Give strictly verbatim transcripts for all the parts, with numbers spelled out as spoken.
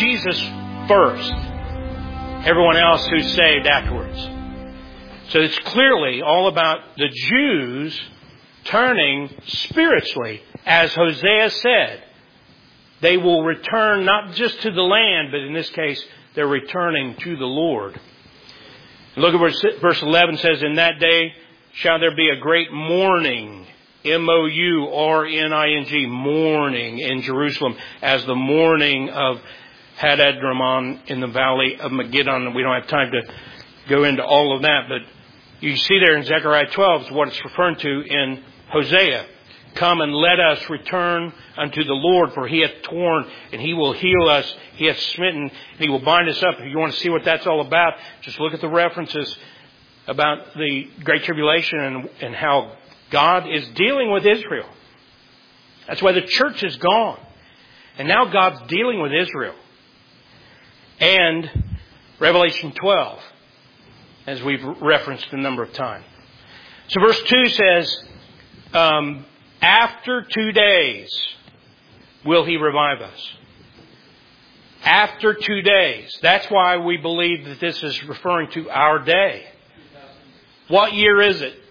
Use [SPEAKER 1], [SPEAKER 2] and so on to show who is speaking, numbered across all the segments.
[SPEAKER 1] Jesus first. Everyone else who's saved afterwards. So it's clearly all about the Jews turning spiritually. As Hosea said, they will return not just to the land, but in this case, they're returning to the Lord. Look at what verse eleven says, in that day shall there be a great mourning, M O U R N I N G, mourning in Jerusalem, as the mourning of Hadad-Raman in the valley of Megiddo. We don't have time to go into all of that, but you see there in Zechariah twelve is what it's referring to in Hosea. Come and let us return unto the Lord, for He hath torn and He will heal us. He hath smitten and He will bind us up. If you want to see what that's all about, just look at the references about the Great Tribulation and, and how God is dealing with Israel. That's why the church is gone. And now God's dealing with Israel. And Revelation twelve, as we've referenced a number of times. So verse two says, um, after two days will He revive us. After two days. That's why we believe that this is referring to our day. What year is it?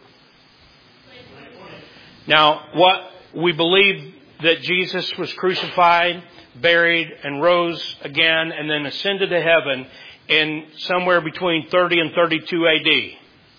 [SPEAKER 1] Now, what we believe that Jesus was crucified, buried, and rose again, and then ascended to heaven in somewhere between thirty and thirty-two A D.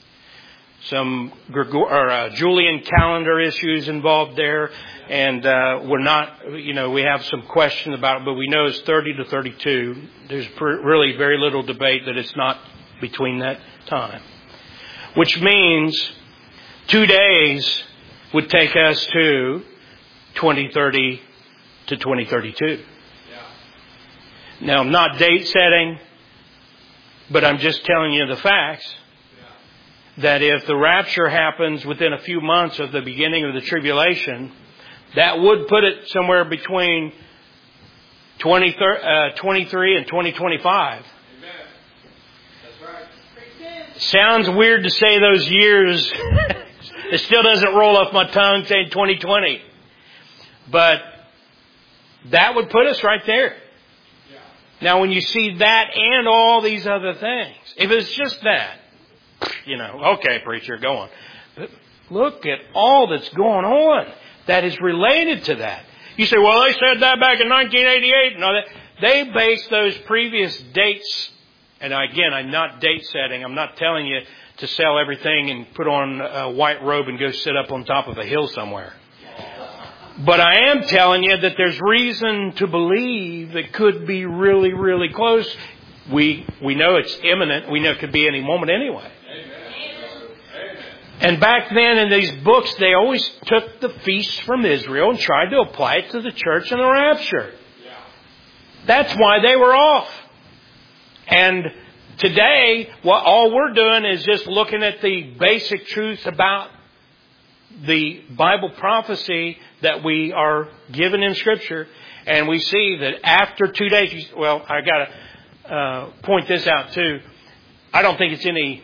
[SPEAKER 1] Some Gregor- or, uh, Julian calendar issues involved there, and uh, we're not, you know, we have some question about it, but we know it's thirty to thirty-two. There's pr- really very little debate that it's not between that time. Which means two days would take us to twenty thirty to twenty thirty-two. Yeah. Now, I'm not date setting, but I'm just telling you the facts. Yeah. That if the rapture happens within a few months of the beginning of the tribulation, that would put it somewhere between twenty, uh, twenty-three and twenty twenty-five. Amen. That's right. Sounds weird to say those years. It still doesn't roll off my tongue saying twenty twenty. But that would put us right there. Yeah. Now, when you see that and all these other things, if it's just that, you know, okay, preacher, go on. But look at all that's going on that is related to that. You say, well, they said that back in nineteen eighty-eight and all that. They based those previous dates, and again, I'm not date setting. I'm not telling you to sell everything and put on a white robe and go sit up on top of a hill somewhere. But I am telling you that there's reason to believe it could be really, really close. We we know it's imminent. We know it could be any moment anyway. Amen. And back then in these books, they always took the feasts from Israel and tried to apply it to the church and the rapture. That's why they were off. And today, what all we're doing is just looking at the basic truths about the Bible prophecy that we are given in Scripture. And we see that after two days, well, I got to uh, point this out too. I don't think it's any,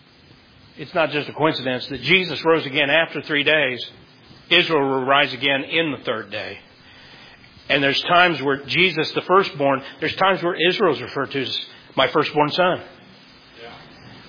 [SPEAKER 1] it's not just a coincidence that Jesus rose again after three days. Israel will rise again in the third day. And there's times where Jesus, the firstborn, there's times where Israel is referred to as my firstborn son. Yeah.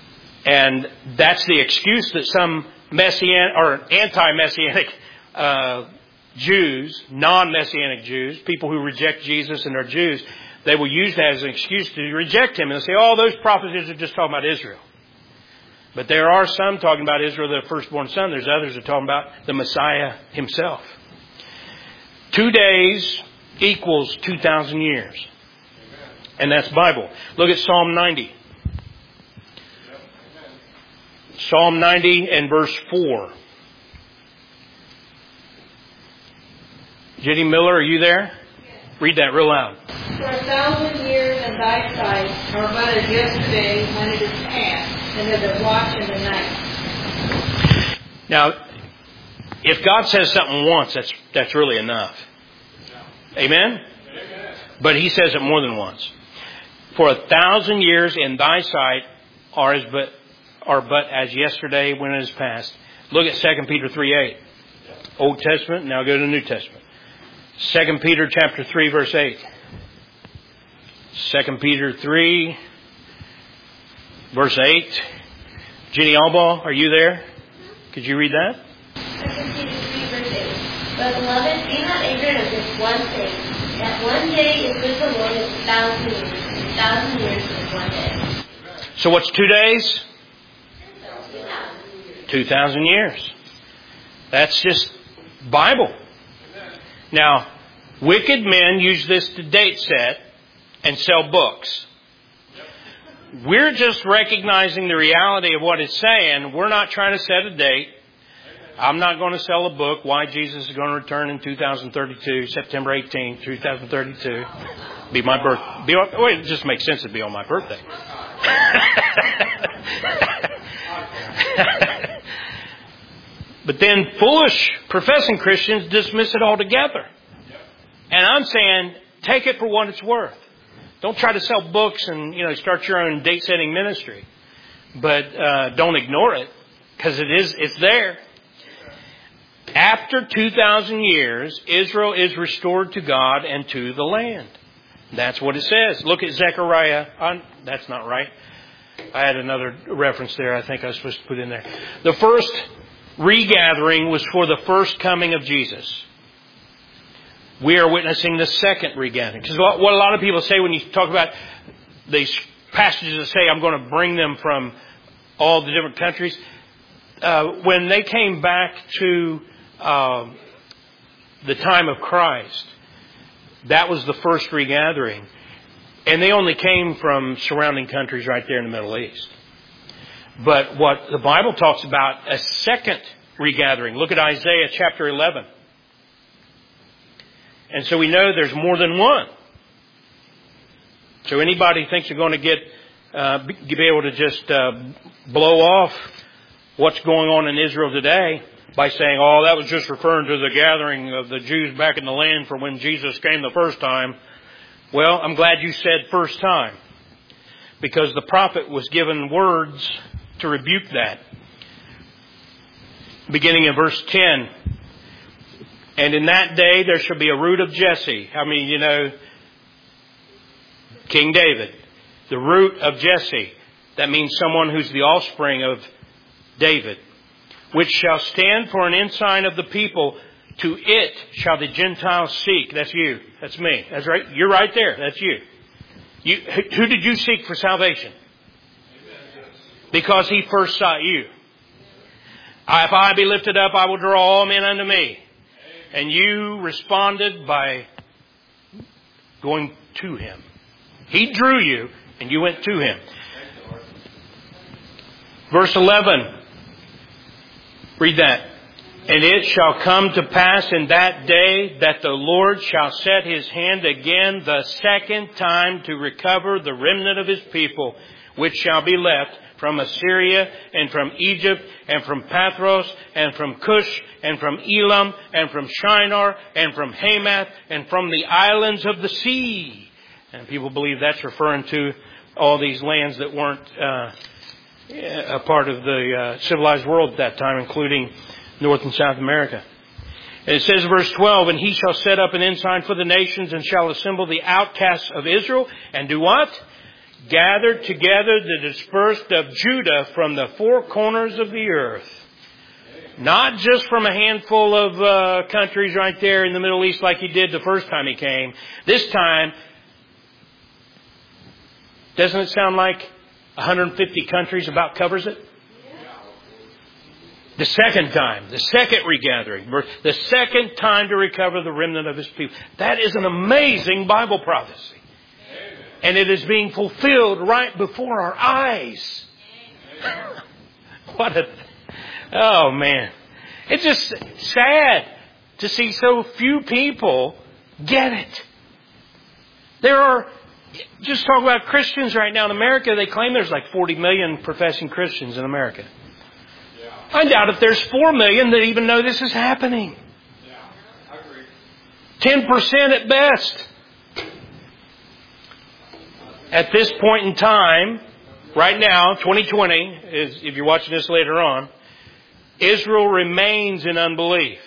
[SPEAKER 1] And that's the excuse that some messianic or anti-messianic uh, Jews, non-messianic Jews, people who reject Jesus and are Jews, they will use that as an excuse to reject Him. And they'll say, oh, those prophecies are just talking about Israel. But there are some talking about Israel, the firstborn son. There's others that are talking about the Messiah Himself. Two days equals two thousand years. And that's Bible. Look at Psalm ninety. Psalm ninety and verse four. Jenny Miller, are you there? Yes. Read that real loud.
[SPEAKER 2] For a thousand years in thy sight are but as yesterday when it is past, and as a watch in the night.
[SPEAKER 1] Now, if God says something once, that's that's really enough. Amen? Amen? But He says it more than once. For a thousand years in thy sight are as but are but as yesterday when it is past. Look at Second Peter three eight. Old Testament, now go to the New Testament. Second Peter chapter three verse eight. Second Peter three, verse eight. Jenny Albaugh, are you there? Could you read that?
[SPEAKER 3] Second Peter three, verse eight. But beloved, be not ignorant of this one thing, that one day is with the Lord as a thousand years, and a thousand years is one day.
[SPEAKER 1] So what's two days? Two thousand years. That's just Bible. Now, wicked men use this to date set and sell books. We're just recognizing the reality of what it's saying. We're not trying to set a date. I'm not going to sell a book, Why Jesus is going to Return in two thousand thirty-two, September eighteenth, two thousand thirty-two. Be my birth. Be, well, it just makes sense to be on my birthday. But then foolish professing Christians dismiss it altogether. And I'm saying, take it for what it's worth. Don't try to sell books and, you know, start your own date setting ministry. But uh, don't ignore it, because it is it's there. After two thousand years, Israel is restored to God and to the land. That's what it says. Look at Zechariah. On, that's not right. I had another reference there I think I was supposed to put in there. The first regathering was for the first coming of Jesus. We are witnessing the second regathering. Because what a lot of people say when you talk about these passages that say, I'm going to bring them from all the different countries. Uh, when they came back to uh, the time of Christ, that was the first regathering. And they only came from surrounding countries right there in the Middle East. But what the Bible talks about, a second regathering. Look at Isaiah chapter eleven. And so we know there's more than one. So anybody thinks they're going to get, uh, be able to just uh, blow off what's going on in Israel today by saying, oh, that was just referring to the gathering of the Jews back in the land for when Jesus came the first time. Well, I'm glad you said first time, because the prophet was given words to rebuke that. Beginning in verse ten. And in that day there shall be a root of Jesse. I mean, you know, King David. The root of Jesse. That means someone who's the offspring of David. Which shall stand for an ensign of the people. To it shall the Gentiles seek. That's you. That's me. That's right. You're right there. That's you. You. Who did you seek for salvation? Because he first sought you. If I be lifted up, I will draw all men unto me. And you responded by going to him. He drew you, and you went to him. Verse eleven. Read that. And it shall come to pass in that day that the Lord shall set his hand again the second time to recover the remnant of his people, which shall be left from Assyria and from Egypt and from Pathros and from Cush and from Elam and from Shinar and from Hamath and from the islands of the sea. And people believe that's referring to all these lands that weren't uh, a part of the uh, civilized world at that time, including North and South America. And it says, verse twelve, and he shall set up an ensign for the nations and shall assemble the outcasts of Israel and do what? Gather together the dispersed of Judah from the four corners of the earth. Not just from a handful of uh, countries right there in the Middle East like he did the first time he came. This time, doesn't it sound like one hundred fifty countries about covers it? The second time, the second regathering, the second time to recover the remnant of his people. That is an amazing Bible prophecy. And it is being fulfilled right before our eyes. What a... Oh, man. It's just sad to see so few people get it. There are... Just talk about Christians right now in America. They claim there's like forty million professing Christians in America. I doubt if there's four million that even know this is happening.
[SPEAKER 4] Yeah, I agree.
[SPEAKER 1] ten percent at best. At this point in time, right now, twenty twenty, is, if you're watching this later on, Israel remains in unbelief.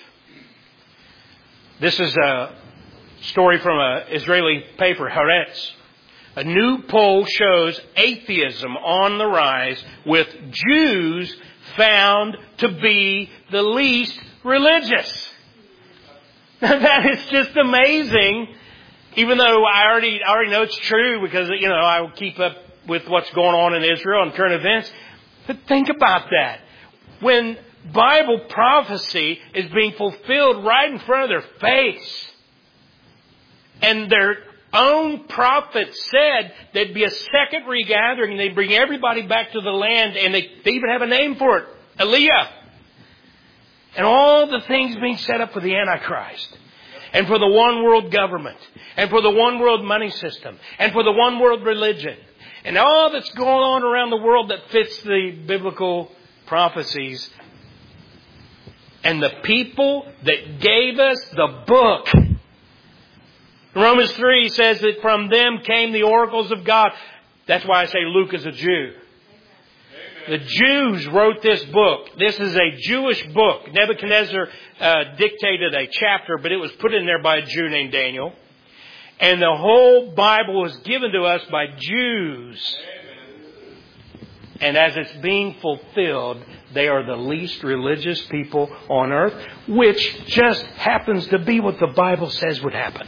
[SPEAKER 1] This is a story from an Israeli paper, Haaretz. A new poll shows atheism on the rise, with Jews found to be the least religious. That is just amazing. Even though I already I already know it's true because, you know, I keep up with what's going on in Israel and current events. But think about that. When Bible prophecy is being fulfilled right in front of their face, and their own prophet said there'd be a second regathering and they'd bring everybody back to the land, and they, they even have a name for it, Aliyah. And all the things being set up for the Antichrist, and for the one world government, and for the one world money system, and for the one world religion, and all that's going on around the world that fits the biblical prophecies. And the people that gave us the book. Romans three says that from them came the oracles of God. That's why I say Luke is a Jew. The Jews wrote this book. This is a Jewish book. Nebuchadnezzar uh, dictated a chapter, but it was put in there by a Jew named Daniel. And the whole Bible was given to us by Jews. And as it's being fulfilled, they are the least religious people on earth, which just happens to be what the Bible says would happen.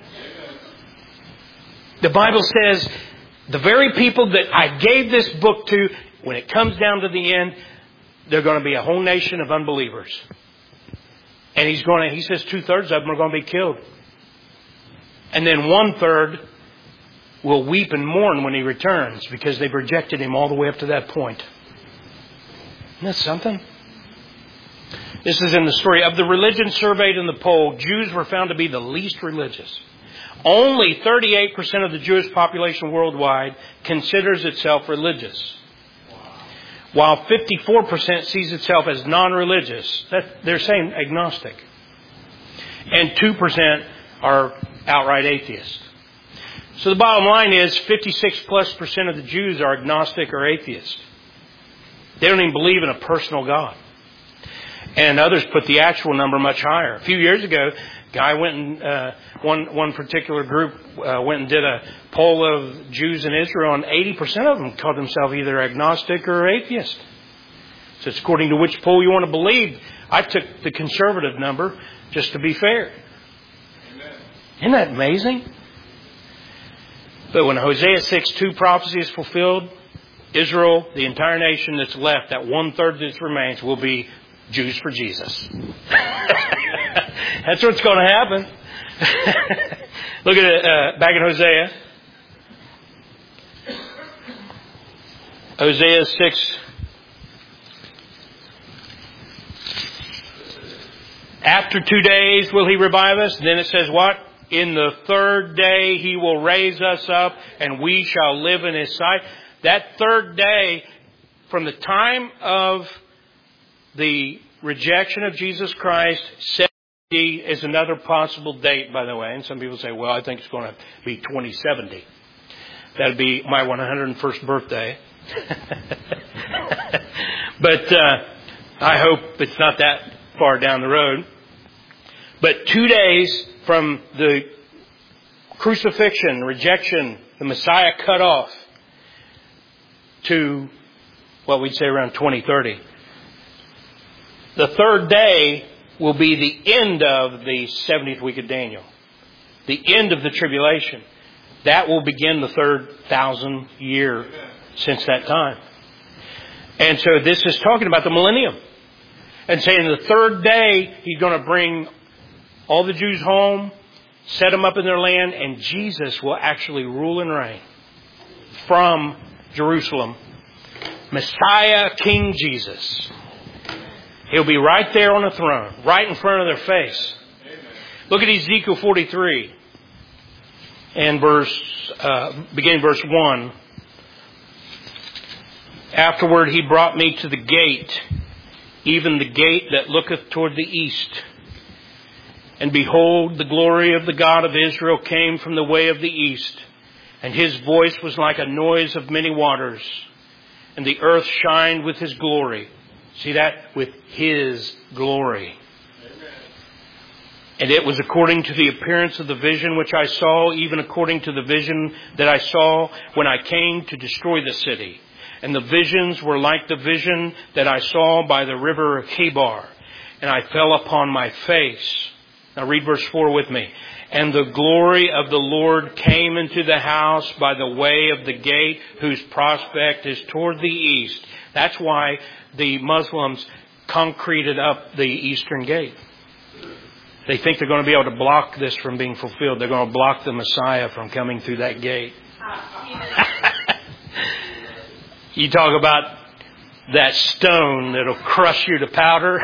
[SPEAKER 1] The Bible says the very people that I gave this book to, when it comes down to the end, they're going to be a whole nation of unbelievers. And he's going to, he says two thirds of them are going to be killed. And then one third will weep and mourn when he returns because they've rejected him all the way up to that point. Isn't that something? This is in the story of the religion surveyed in the poll. Jews were found to be the least religious. Only thirty-eight percent of the Jewish population worldwide considers itself religious. While fifty-four percent sees itself as non-religious. That, they're saying agnostic. And two percent are outright atheists. So the bottom line is fifty-six plus percent of the Jews are agnostic or atheist. They don't even believe in a personal God. And others put the actual number much higher. A few years ago, a guy went and, uh, one, one particular group uh, went and did a poll of Jews in Israel, and eighty percent of them called themselves either agnostic or atheist. So it's according to which poll you want to believe. I took the conservative number just to be fair. Amen. Isn't that amazing? But when Hosea six two prophecy is fulfilled, Israel, the entire nation that's left, that one third that remains, will be Jews for Jesus. That's what's going to happen. Look at it uh, back in Hosea. Hosea six. After two days will he revive us. Then it says what? In the third day he will raise us up, and we shall live in his sight. That third day, from the time of the rejection of Jesus Christ, seventy is another possible date, by the way. And some people say, well, I think it's going to be twenty seventy. That'd be my one hundred first birthday. But uh, I hope it's not that far down the road. But two days from the crucifixion, rejection, the Messiah cut off, to what we'd say around twenty thirty. The third day will be the end of the seventieth week of Daniel. The end of the tribulation. That will begin the third thousand year since that time. And so this is talking about the millennium. And saying the third day he's going to bring all the Jews home, set them up in their land, and Jesus will actually rule and reign from Jerusalem. Messiah, King Jesus. He'll be right there on the throne, right in front of their face. Amen. Look at Ezekiel forty-three, and verse, uh, beginning verse one. Afterward he brought me to the gate, even the gate that looketh toward the east. And behold, the glory of the God of Israel came from the way of the east. And his voice was like a noise of many waters. And the earth shined with his glory. See that? With his glory. Amen. And it was according to the appearance of the vision which I saw, even according to the vision that I saw when I came to destroy the city. And the visions were like the vision that I saw by the river Chebar. And I fell upon my face. Now read verse four with me. And the glory of the Lord came into the house by the way of the gate, whose prospect is toward the east. That's why the Muslims concreted up the eastern gate. They think they're going to be able to block this from being fulfilled. They're going to block the Messiah from coming through that gate. You talk about that stone that'll crush you to powder.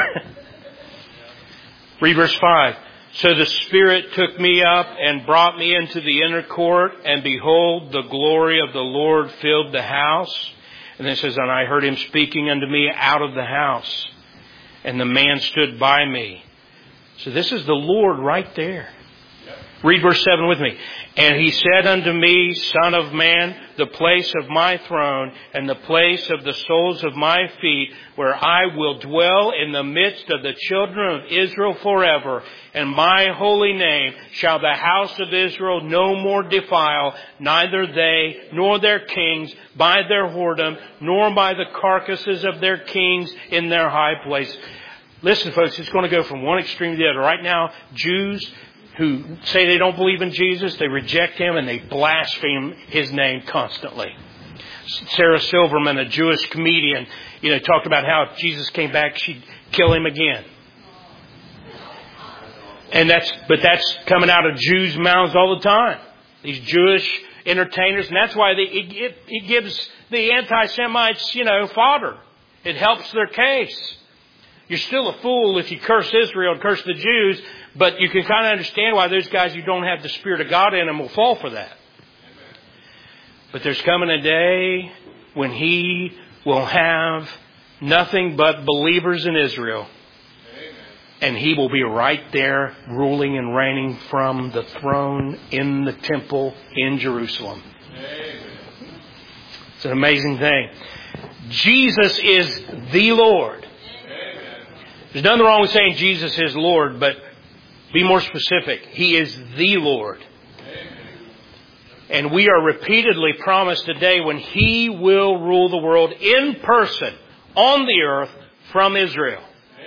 [SPEAKER 1] Read verse five. So the Spirit took me up and brought me into the inner court, and behold, the glory of the Lord filled the house. And then it says, and I heard him speaking unto me out of the house. And the man stood by me. So this is the Lord right there. Yep. Read verse seven with me. And he said unto me, Son of man, the place of my throne and the place of the soles of my feet, where I will dwell in the midst of the children of Israel forever. And my holy name shall the house of Israel no more defile, neither they nor their kings by their whoredom, nor by the carcasses of their kings in their high place. Listen, folks, it's going to go from one extreme to the other. Right now, Jews who say they don't believe in Jesus, they reject him and they blaspheme his name constantly. Sarah Silverman, a Jewish comedian, you know, talked about how if Jesus came back, she'd kill him again. And that's, but that's coming out of Jews' mouths all the time. These Jewish entertainers, and that's why they, it, it, it gives the anti-Semites, you know, fodder. It helps their case. You're still a fool if you curse Israel and curse the Jews, but you can kind of understand why those guys who don't have the Spirit of God in them will fall for that. But there's coming a day when He will have nothing but believers in Israel. And He will be right there ruling and reigning from the throne in the temple in Jerusalem. It's an amazing thing. Jesus is the Lord. There's nothing wrong with saying Jesus is Lord, but be more specific. He is the Lord. And we are repeatedly promised a day when He will rule the world in person on the earth from Israel.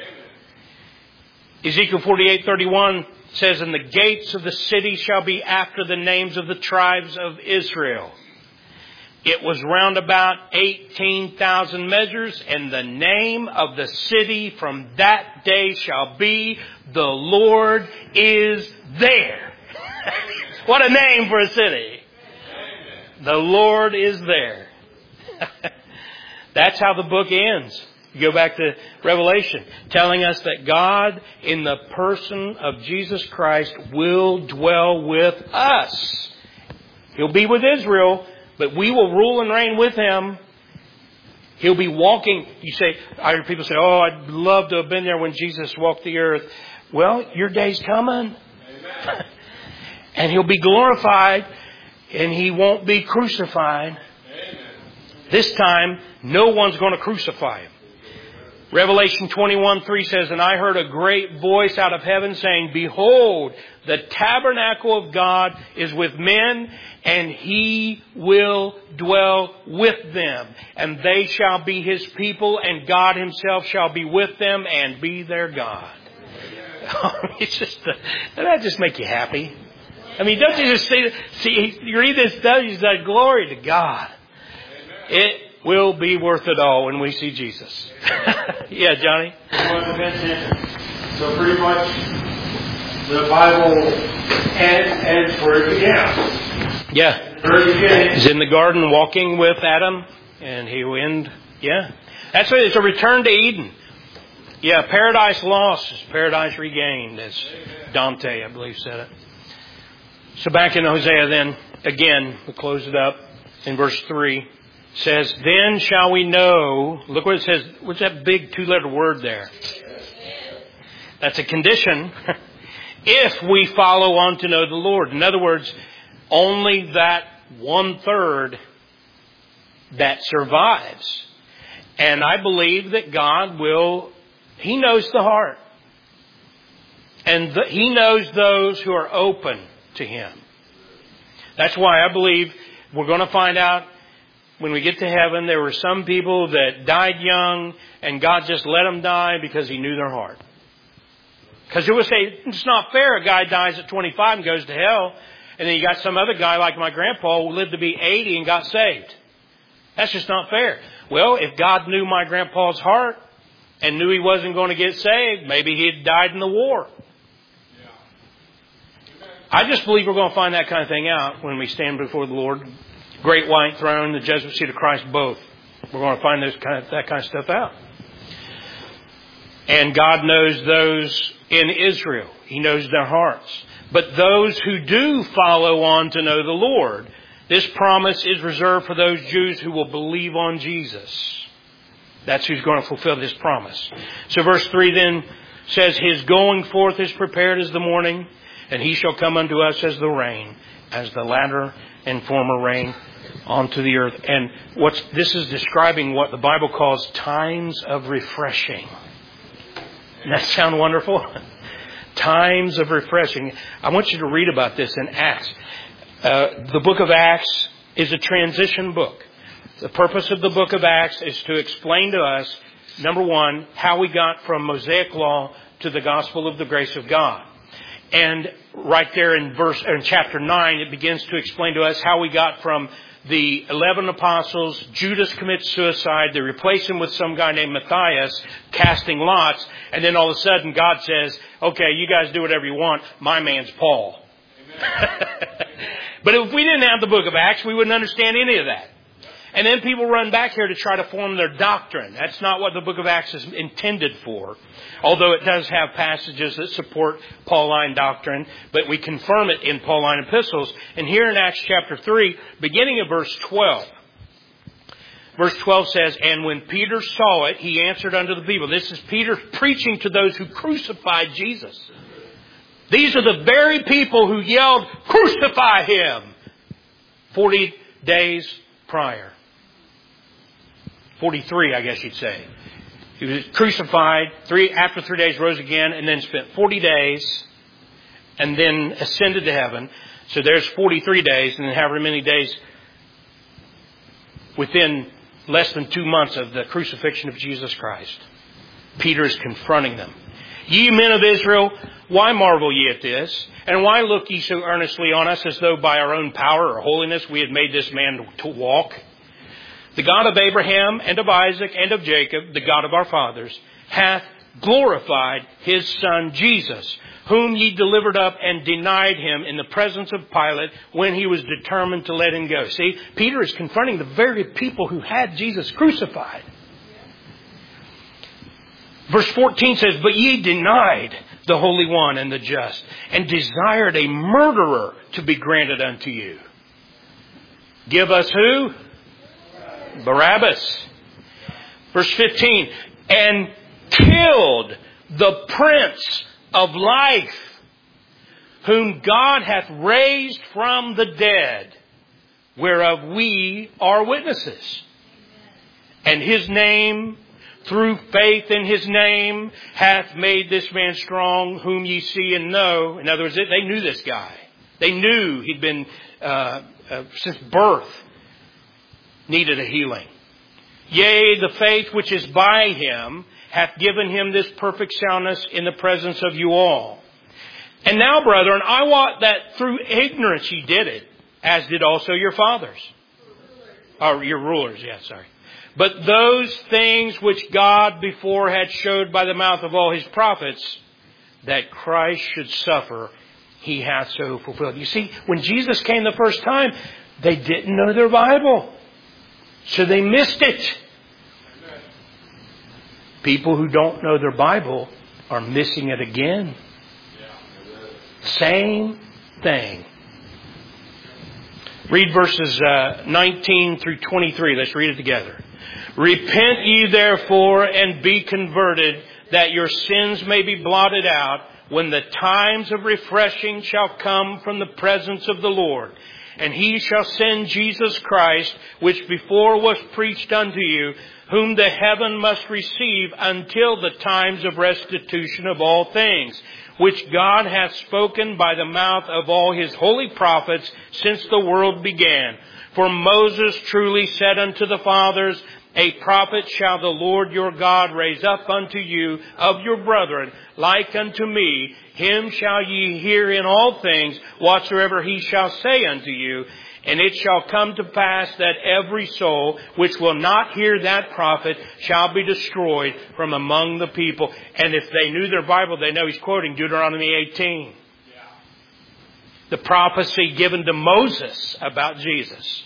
[SPEAKER 1] Ezekiel forty-eight thirty-one says, and the gates of the city shall be after the names of the tribes of Israel. It was round about eighteen thousand measures, and the name of the city from that day shall be, the Lord is there. What a name for a city. The Lord is there. That's how the book ends. You go back to Revelation, telling us that God, in the person of Jesus Christ, will dwell with us. He'll be with Israel, but we will rule and reign with Him. He'll be walking. You say, I hear people say, oh, I'd love to have been there when Jesus walked the earth. Well, your day's coming. Amen. And He'll be glorified, and He won't be crucified. Amen. This time, no one's going to crucify Him. Revelation twenty-one three says, and I heard a great voice out of heaven saying, behold, the tabernacle of God is with men, and He will dwell with them. And they shall be His people, and God Himself shall be with them and be their God. It's just, uh, doesn't that just make you happy? I mean, don't you just see, see you read this stuff, you say, glory to God. It will be worth it all when we see Jesus. Yeah, Johnny?
[SPEAKER 4] So pretty much the Bible ends, ends where it began.
[SPEAKER 1] Yeah.
[SPEAKER 4] Very beginning.
[SPEAKER 1] He's in the garden walking with Adam, and he will end. Yeah. That's what it's a return to Eden. Yeah, paradise lost is paradise regained, as Dante, I believe, said it. So back in Hosea then, again, we'll close it up in verse three. Says, then shall we know, look what it says, what's that big two-letter word there? That's a condition. If we follow on to know the Lord. In other words, only that one-third that survives. And I believe that God will, He knows the heart. And the, He knows those who are open to Him. That's why I believe we're going to find out when we get to heaven, there were some people that died young and God just let them die because He knew their heart. Because it would say, it's not fair a guy dies at twenty-five and goes to hell, and then you got some other guy like my grandpa who lived to be eighty and got saved. That's just not fair. Well, if God knew my grandpa's heart and knew he wasn't going to get saved, maybe he had died in the war. I just believe we're going to find that kind of thing out when we stand before the Lord. Great white throne, the judgment seat of Christ, both. We're going to find those kind of, that kind of stuff out. And God knows those in Israel. He knows their hearts. But those who do follow on to know the Lord, this promise is reserved for those Jews who will believe on Jesus. That's who's going to fulfill this promise. So verse three then says, His going forth is prepared as the morning, and He shall come unto us as the rain, as the latter and former rain onto the earth. And what's this is describing what the Bible calls times of refreshing. Doesn't that sound wonderful? Times of refreshing. I want you to read about this in Acts. Uh, the book of Acts is a transition book. The purpose of the book of Acts is to explain to us, number one, how we got from Mosaic law to the gospel of the grace of God. And right there in verse, in chapter nine, it begins to explain to us how we got from the eleven apostles. Judas commits suicide. They replace him with some guy named Matthias, casting lots. And then all of a sudden God says, okay, you guys do whatever you want. My man's Paul. But if we didn't have the book of Acts, we wouldn't understand any of that. And then people run back here to try to form their doctrine. That's not what the book of Acts is intended for. Although it does have passages that support Pauline doctrine, but we confirm it in Pauline epistles. And here in Acts chapter three, beginning of verse twelve. Verse twelve says, And when Peter saw it, he answered unto the people. This is Peter preaching to those who crucified Jesus. These are the very people who yelled, Crucify Him! Forty days prior. Forty-three, I guess you'd say. He was crucified, three after three days rose again, and then spent forty days, and then ascended to heaven. So there's forty-three days, and then however many days within less than two months of the crucifixion of Jesus Christ. Peter is confronting them. Ye men of Israel, why marvel ye at this? And why look ye so earnestly on us as though by our own power or holiness we had made this man to walk? The God of Abraham and of Isaac and of Jacob, the God of our fathers, hath glorified His Son Jesus, whom ye delivered up and denied Him in the presence of Pilate when he was determined to let Him go. See, Peter is confronting the very people who had Jesus crucified. Verse fourteen says, But ye denied the Holy One and the just, and desired a murderer to be granted unto you. Give us who? Barabbas. Verse fifteen, And killed the Prince of Life, whom God hath raised from the dead, whereof we are witnesses. And His name, through faith in His name, hath made this man strong, whom ye see and know. In other words, they knew this guy. They knew he'd been, uh, uh, since birth, needed a healing. Yea, the faith which is by Him hath given Him this perfect soundness in the presence of you all. And now, brethren, I wot that through ignorance ye did it, as did also your fathers. Or your rulers, yeah, sorry. But those things which God before had showed by the mouth of all His prophets, that Christ should suffer, He hath so fulfilled. You see, when Jesus came the first time, they didn't know their Bible. So they missed it. People who don't know their Bible are missing it again. Same thing. Read verses uh, nineteen through twenty-three. Let's read it together. Repent ye therefore and be converted, that your sins may be blotted out, when the times of refreshing shall come from the presence of the Lord. And he shall send Jesus Christ, which before was preached unto you, whom the heaven must receive until the times of restitution of all things, which God hath spoken by the mouth of all his holy prophets since the world began. For Moses truly said unto the fathers, a prophet shall the Lord your God raise up unto you of your brethren, like unto me. Him shall ye hear in all things, whatsoever he shall say unto you. And it shall come to pass that every soul which will not hear that prophet shall be destroyed from among the people. And if they knew their Bible, they know he's quoting Deuteronomy eighteen. The prophecy given to Moses about Jesus.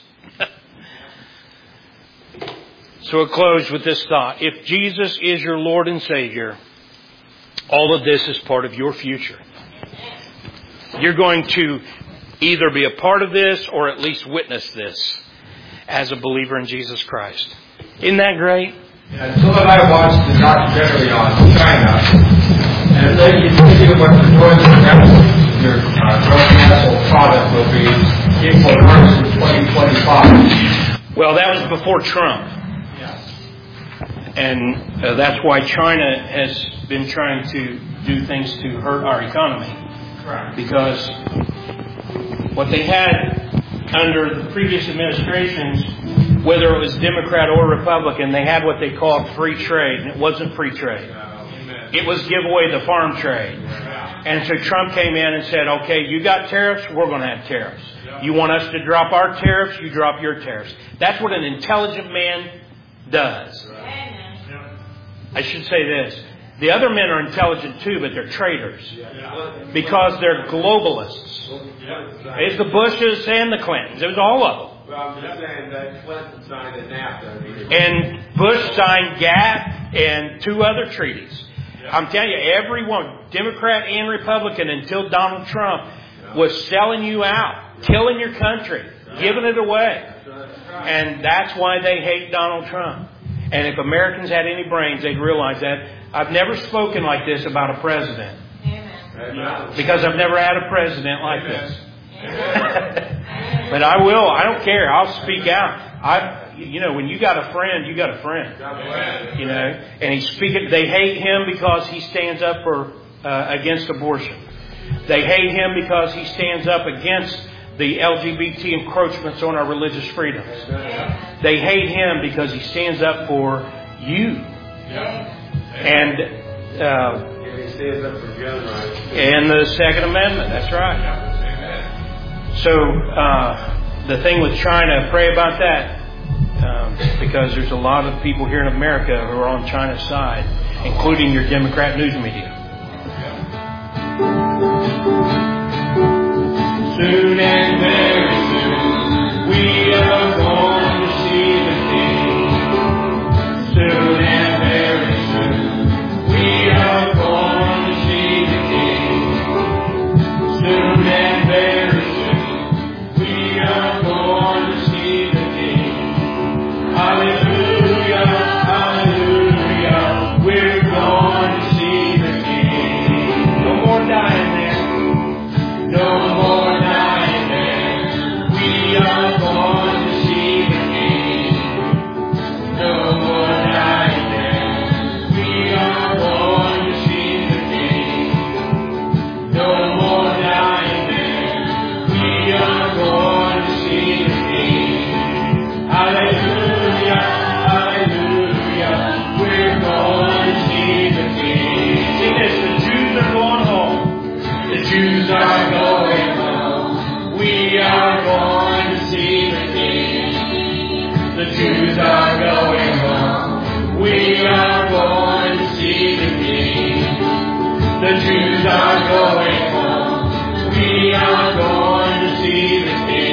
[SPEAKER 1] So we'll close with this thought. If Jesus is your Lord and Savior, all of this is part of your future. You're going to either be a part of this or at least witness this as a believer in Jesus Christ. Isn't that great?
[SPEAKER 5] Yeah, Phil and I watched the documentary on China, and they continue what the Northern your uh, gross national product will be equal to ours in twenty twenty-five.
[SPEAKER 1] Well, that was before Trump. And uh, that's why China has been trying to do things to hurt our economy.
[SPEAKER 5] Correct.
[SPEAKER 1] Because what they had under the previous administrations, whether it was Democrat or Republican, they had what they called free trade. And it wasn't free trade. It was give away the farm trade. And so Trump came in and said, okay, you got tariffs, we're going to have tariffs. You want us to drop our tariffs, you drop your tariffs. That's what an intelligent man does. I should say this. The other men are intelligent too, but they're traitors. Because they're globalists. It's the Bushes and the Clintons. It was all of them.
[SPEAKER 5] Well, I'm just saying that Clinton signed a NAFTA.
[SPEAKER 1] And Bush signed GATT and two other treaties. I'm telling you, everyone, Democrat and Republican, until Donald Trump, was selling you out, killing your country, giving it away. And that's why they hate Donald Trump. And if Americans had any brains, they'd realize that. I've never spoken like this about a president.
[SPEAKER 5] Amen.
[SPEAKER 1] Because I've never had a president like this. But I will. I don't care. I'll speak out. I, you know, when you got a friend, you got a friend. You know, and he's speaking. They hate him because he stands up for uh, against abortion. They hate him because he stands up against the L G B T encroachments on our religious freedoms. They hate him because he stands up for you. And uh,
[SPEAKER 5] And he stands up for gun rights.
[SPEAKER 1] and the Second Amendment. That's right. So uh, the thing with China, pray about that. Um, because there's a lot of people here in America who are on China's side, including your Democrat news media. Soon and very soon, we are going to see the King. Soon and very soon, we are going to see the King. Soon and very soon, we are going to see the King. Hallelujah, hallelujah, we're going to see the King. No more dying there. No more. Jews are going home. We are going to see the King. The Jews are going home. We are going to see the King. The Jews are going home. We are going to see the King.